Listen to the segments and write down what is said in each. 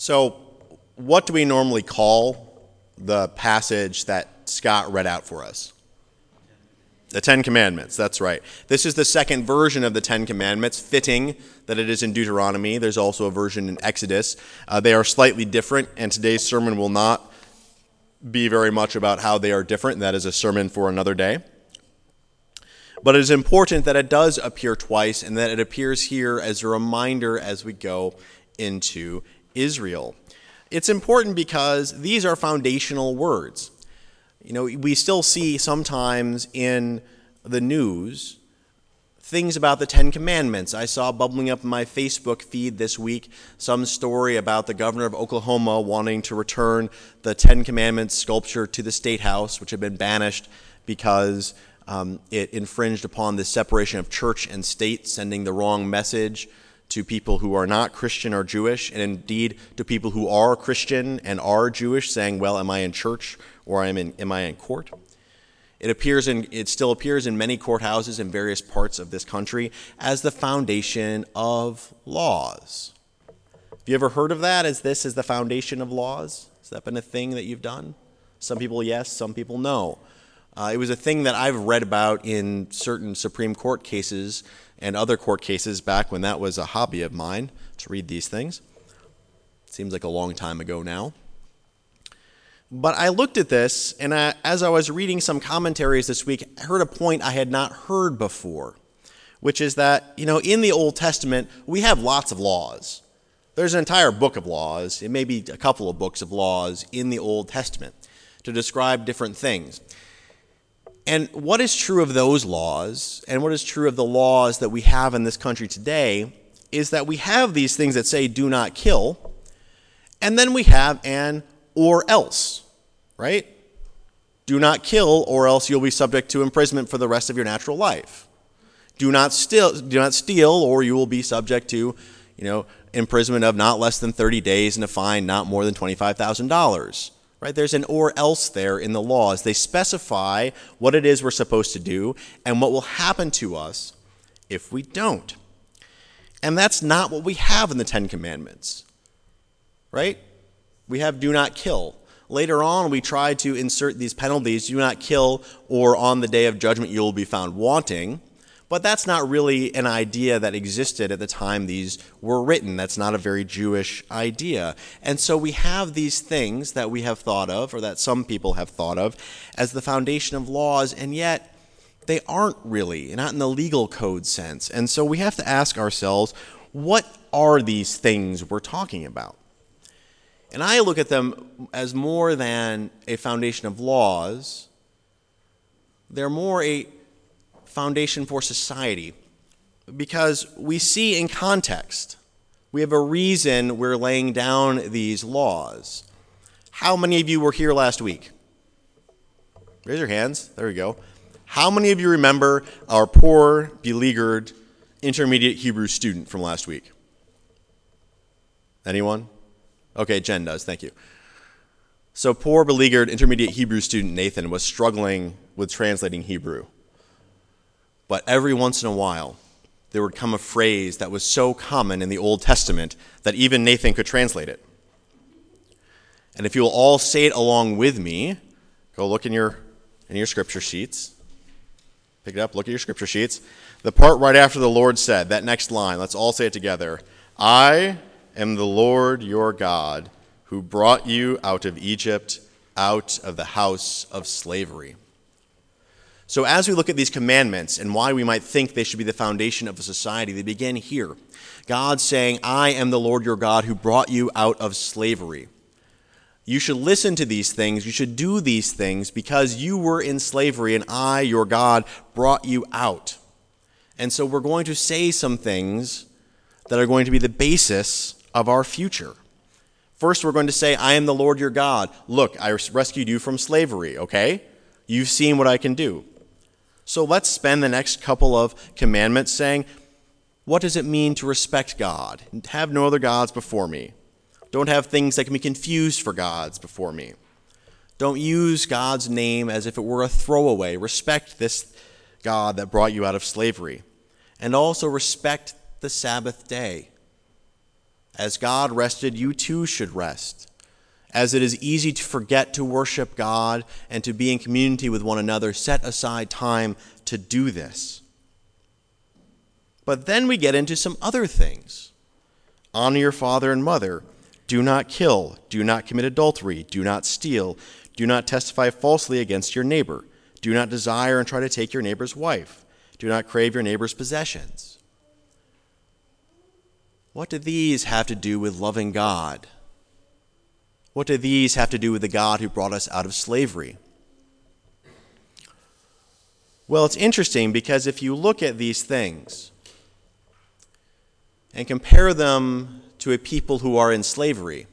So, what do we normally call the passage that Scott read out for us? The Ten Commandments, that's right. This is the second version of the Ten Commandments, fitting that it is in Deuteronomy. There's also a version in Exodus. They are slightly different, and today's sermon will not be very much about how they are different. That is a sermon for another day. But it is important that it does appear twice, and that it appears here as a reminder as we go into Israel. It's important because these are foundational words. You know, we still see sometimes in the news things about the Ten Commandments. I saw bubbling up in my Facebook feed this week some story about the governor of Oklahoma wanting to return the Ten Commandments sculpture to the State House, which had been banished because it infringed upon the separation of church and state, sending the wrong message to people who are not Christian or Jewish, and indeed to people who are Christian and are Jewish, saying, well, am I in church or am I in court? It still appears in many courthouses in various parts of this country as the foundation of laws. Have you ever heard of that, as this is the foundation of laws? Has that been a thing that you've done? Some people yes, some people no. It was a thing that I've read about in certain Supreme Court cases and other court cases back when that was a hobby of mine, to read these things. Seems like a long time ago now. But I looked at this, and as I was reading some commentaries this week, I heard a point I had not heard before, which is that, in the Old Testament, we have lots of laws. There's an entire book of laws, it may be a couple of books of laws in the Old Testament to describe different things. And what is true of those laws, and what is true of the laws that we have in this country today, is that we have these things that say do not kill, and then we have an or else, right? Do not kill, or else you'll be subject to imprisonment for the rest of your natural life. Do not steal, or you will be subject to, imprisonment of not less than 30 days and a fine not more than $25,000. Right? There's an or else there in the laws. They specify what it is we're supposed to do and what will happen to us if we don't. And that's not what we have in the Ten Commandments. Right? We have do not kill. Later on, we try to insert these penalties, do not kill, or on the day of judgment you will be found wanting. But that's not really an idea that existed at the time these were written. That's not a very Jewish idea. And so we have these things that we have thought of, or that some people have thought of, as the foundation of laws, and yet they aren't really, not in the legal code sense. And so we have to ask ourselves, what are these things we're talking about? And I look at them as more than a foundation of laws. They're more a foundation for society, because we see in context, we have a reason we're laying down these laws. How many of you were here last week? Raise your hands. There we go. How many of you remember our poor, beleaguered, intermediate Hebrew student from last week? Anyone? Okay, Jen does. Thank you. So poor, beleaguered, intermediate Hebrew student Nathan was struggling with translating Hebrew. But every once in a while, there would come a phrase that was so common in the Old Testament that even Nathan could translate it. And if you will all say it along with me, go look in your scripture sheets. Pick it up, look at your scripture sheets. The part right after the Lord said, that next line, let's all say it together. I am the Lord your God, who brought you out of Egypt, out of the house of slavery. So as we look at these commandments and why we might think they should be the foundation of a society, they begin here. God saying, I am the Lord your God who brought you out of slavery. You should listen to these things. You should do these things because you were in slavery and I, your God, brought you out. And so we're going to say some things that are going to be the basis of our future. First, we're going to say, I am the Lord your God. Look, I rescued you from slavery, okay? You've seen what I can do. So let's spend the next couple of commandments saying, what does it mean to respect God? Have no other gods before me. Don't have things that can be confused for gods before me. Don't use God's name as if it were a throwaway. Respect this God that brought you out of slavery. And also respect the Sabbath day. As God rested, you too should rest. As it is easy to forget to worship God and to be in community with one another, set aside time to do this. But then we get into some other things. Honor your father and mother. Do not kill. Do not commit adultery. Do not steal. Do not testify falsely against your neighbor. Do not desire and try to take your neighbor's wife. Do not crave your neighbor's possessions. What do these have to do with loving God? What do these have to do with the God who brought us out of slavery? Well, it's interesting because if you look at these things and compare them to a people who are in slavery,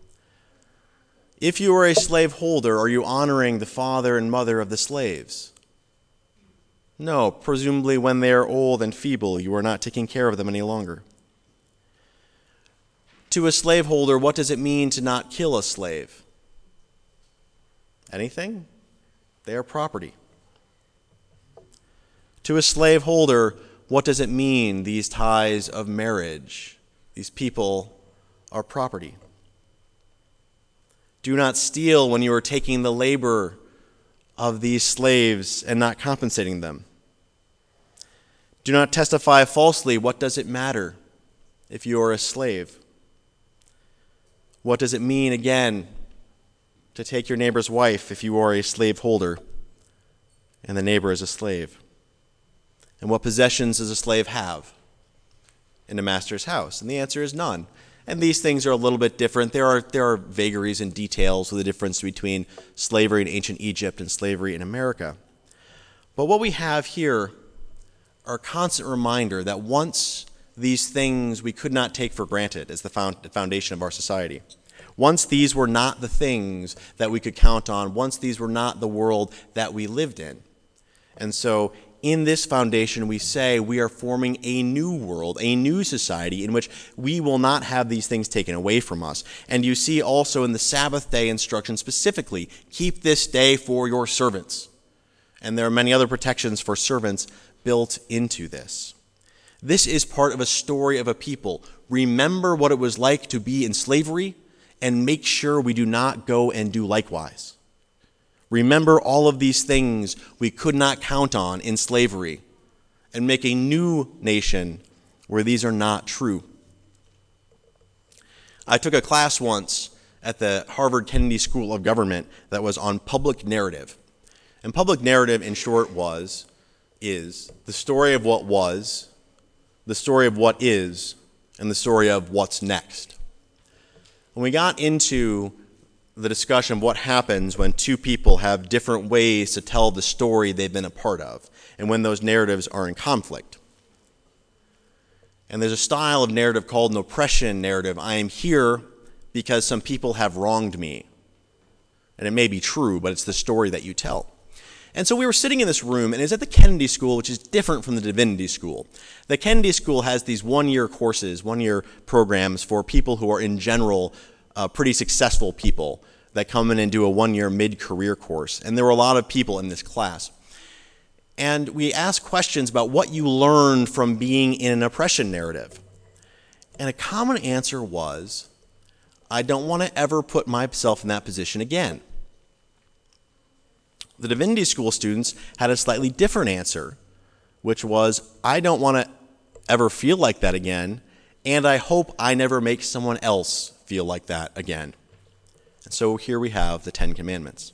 if you are a slaveholder, are you honoring the father and mother of the slaves? No, presumably when they are old and feeble, you are not taking care of them any longer. To a slaveholder, what does it mean to not kill a slave? Anything? They are property. To a slaveholder, what does it mean, these ties of marriage? These people are property. Do not steal when you are taking the labor of these slaves and not compensating them. Do not testify falsely. What does it matter if you are a slave? What does it mean, again, to take your neighbor's wife if you are a slaveholder and the neighbor is a slave? And what possessions does a slave have in a master's house? And the answer is none. And these things are a little bit different. There are vagaries and details of the difference between slavery in ancient Egypt and slavery in America. But what we have here are a constant reminder that once these things we could not take for granted as the foundation of our society. Once these were not the things that we could count on, once these were not the world that we lived in. And so in this foundation, we say we are forming a new world, a new society in which we will not have these things taken away from us. And you see also in the Sabbath day instruction specifically, keep this day for your servants. And there are many other protections for servants built into this. This is part of a story of a people. Remember what it was like to be in slavery and make sure we do not go and do likewise. Remember all of these things we could not count on in slavery and make a new nation where these are not true. I took a class once at the Harvard Kennedy School of Government that was on public narrative. And public narrative, in short, is the story of what was, the story of what is, and the story of what's next. When we got into the discussion of what happens when two people have different ways to tell the story they've been a part of, and when those narratives are in conflict. And there's a style of narrative called an oppression narrative. I am here because some people have wronged me. And it may be true, but it's the story that you tell. And so we were sitting in this room, and it's at the Kennedy School, which is different from the Divinity School. The Kennedy School has these one-year courses, one-year programs for people who are in general pretty successful people that come in and do a one-year mid-career course. And there were a lot of people in this class. And we asked questions about what you learned from being in an oppression narrative. And a common answer was, I don't want to ever put myself in that position again. The Divinity School students had a slightly different answer, which was, I don't want to ever feel like that again, and I hope I never make someone else feel like that again. And so here we have the Ten Commandments.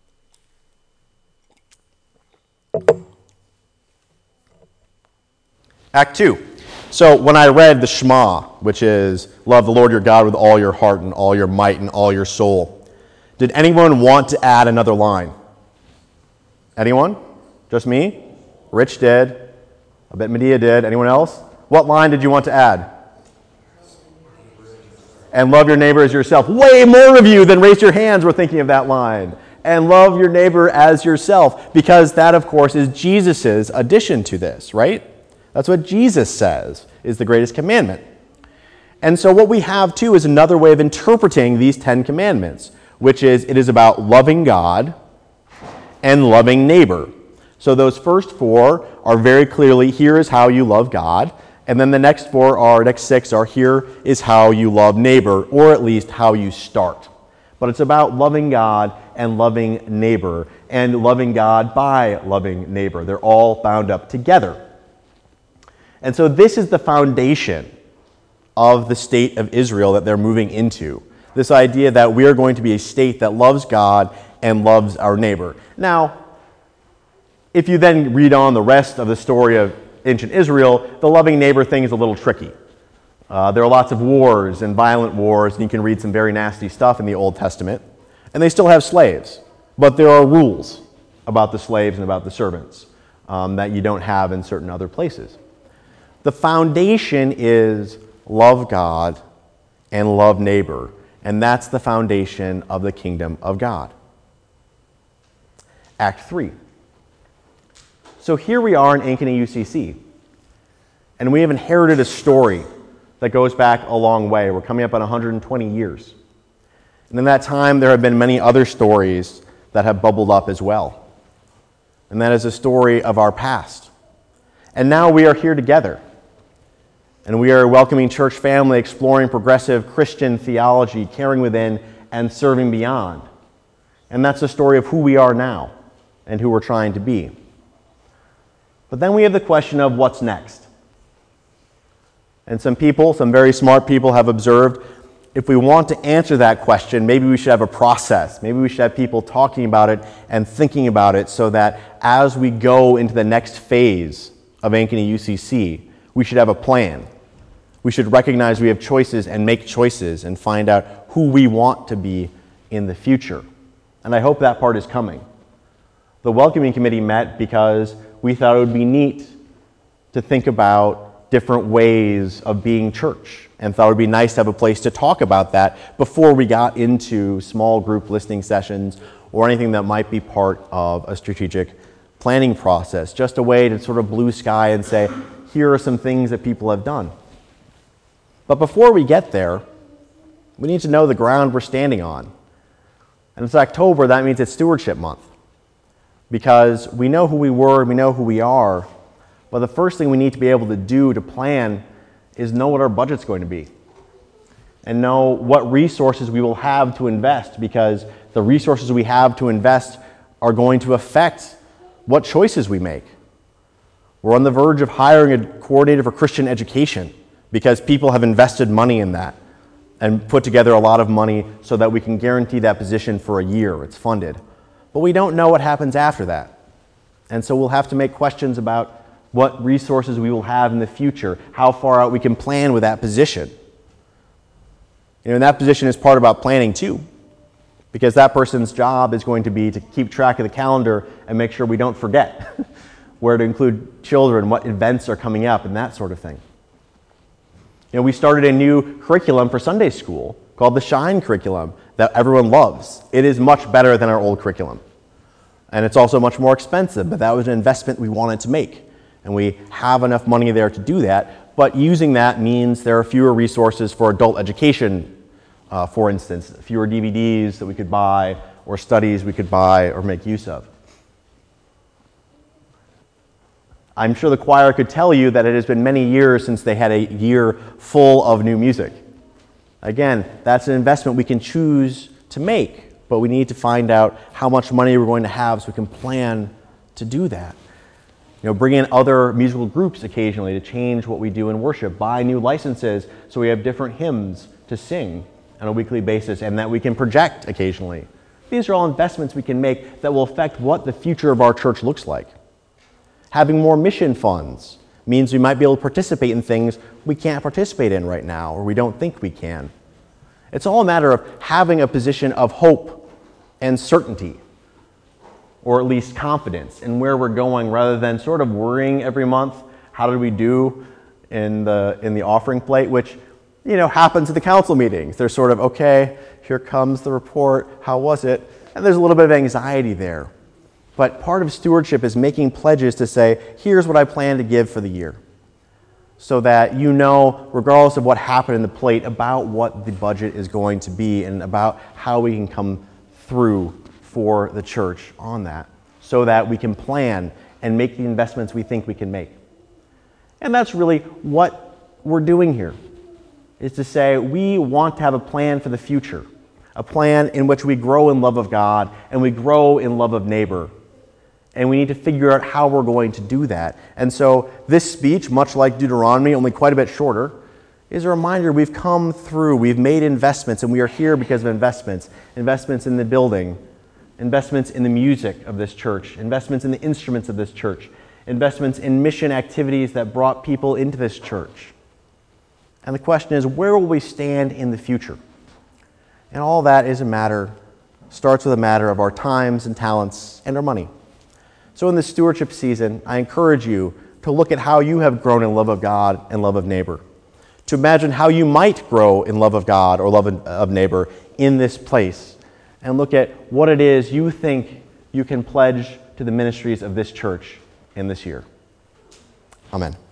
Act 2. So when I read the Shema, which is love the Lord your God with all your heart and all your might and all your soul, did anyone want to add another line? Anyone? Just me? Rich did. I bet Medea did. Anyone else? What line did you want to add? And love your neighbor as yourself. Way more of you than raised your hands were thinking of that line. And love your neighbor as yourself. Because that, of course, is Jesus' addition to this, right? That's what Jesus says is the greatest commandment. And so what we have, too, is another way of interpreting these 10 commandments, which is it is about loving God and loving neighbor. So those first 4 are very clearly, here is how you love God, And then the next six are, here is how you love neighbor, or at least how you start. But it's about loving God and loving neighbor, and loving God by loving neighbor. They're all bound up together. And so this is the foundation of the state of Israel that they're moving into. This idea that we are going to be a state that loves God and loves our neighbor. Now, if you then read on the rest of the story of ancient Israel, the loving neighbor thing is a little tricky. There are lots of wars and violent wars, and you can read some very nasty stuff in the Old Testament. And they still have slaves, but there are rules about the slaves and about the servants that you don't have in certain other places. The foundation is love God and love neighbor, and that's the foundation of the kingdom of God. Act 3. So here we are in Ankeny UCC, and we have inherited a story that goes back a long way. We're coming up on 120 years. And in that time, there have been many other stories that have bubbled up as well. And that is a story of our past. And now we are here together. And we are a welcoming church family exploring progressive Christian theology, caring within and serving beyond. And that's the story of who we are now and who we're trying to be. But then we have the question of what's next. And some very smart people have observed, if we want to answer that question, maybe we should have a process. Maybe we should have people talking about it and thinking about it so that as we go into the next phase of Ankeny UCC, we should have a plan. We should recognize we have choices and make choices and find out who we want to be in the future. And I hope that part is coming. The welcoming committee met because we thought it would be neat to think about different ways of being church, and thought it would be nice to have a place to talk about that before we got into small group listening sessions or anything that might be part of a strategic planning process. Just a way to sort of blue sky and say, here are some things that people have done. But before we get there, we need to know the ground we're standing on. And it's October, that means it's Stewardship Month. Because we know who we were, we know who we are, but the first thing we need to be able to do to plan is know what our budget's going to be and know what resources we will have to invest, because the resources we have to invest are going to affect what choices we make. We're on the verge of hiring a coordinator for Christian education because people have invested money in that and put together a lot of money so that we can guarantee that position for a year. It's funded. But we don't know what happens after that. And so we'll have to make questions about what resources we will have in the future, how far out we can plan with that position. And that position is part about planning too, because that person's job is going to be to keep track of the calendar and make sure we don't forget where to include children, what events are coming up, and that sort of thing. We started a new curriculum for Sunday school called the Shine curriculum that everyone loves. It is much better than our old curriculum. And it's also much more expensive, but that was an investment we wanted to make. And we have enough money there to do that. But using that means there are fewer resources for adult education, for instance, fewer DVDs that we could buy or studies we could buy or make use of. I'm sure the choir could tell you that it has been many years since they had a year full of new music. Again, that's an investment we can choose to make, but we need to find out how much money we're going to have so we can plan to do that. Bring in other musical groups occasionally to change what we do in worship, buy new licenses so we have different hymns to sing on a weekly basis and that we can project occasionally. These are all investments we can make that will affect what the future of our church looks like. Having more mission funds means we might be able to participate in things we can't participate in right now or we don't think we can. It's all a matter of having a position of hope and certainty, or at least confidence in where we're going, rather than sort of worrying every month, how did we do in the offering plate, which happens at the council meetings. They're sort of, okay, here comes the report, how was it? And there's a little bit of anxiety there. But part of stewardship is making pledges to say, here's what I plan to give for the year. So that regardless of what happened in the plate, about what the budget is going to be and about how we can come through for the church on that, so that we can plan and make the investments we think we can make. And that's really what we're doing here, is to say we want to have a plan for the future, a plan in which we grow in love of God and we grow in love of neighbor. And we need to figure out how we're going to do that. And so this speech, much like Deuteronomy, only quite a bit shorter, is a reminder we've come through, we've made investments, and we are here because of investments. Investments in the building, investments in the music of this church, investments in the instruments of this church, investments in mission activities that brought people into this church. And the question is, where will we stand in the future? And all that starts with a matter of our times and talents and our money. So in this stewardship season, I encourage you to look at how you have grown in love of God and love of neighbor, to imagine how you might grow in love of God or love of neighbor in this place, and look at what it is you think you can pledge to the ministries of this church in this year. Amen.